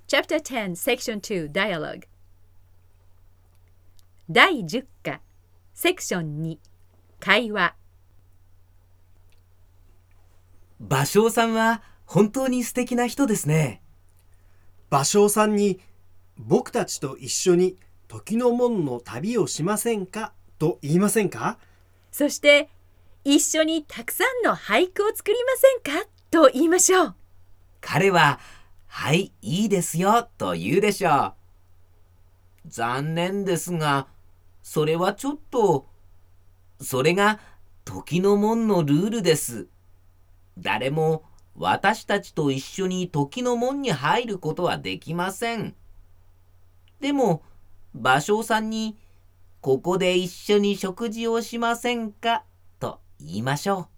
Chapter 10, Section 2, Dialogue 第10課、セクション2、会話。 芭蕉さんは本当に素敵な人ですね。 芭蕉さんに僕たちと一緒に時の門の旅をしませんかと言いませんか？ そして一緒にたくさんの俳句を作りませんかと言いましょう。 彼は、はい、いいですよと言うでしょう。残念ですが、それはちょっと、それが時の門のルールです。誰も私たちと一緒に時の門に入ることはできません。でも、芭蕉さんに、ここで一緒に食事をしませんかと言いましょう。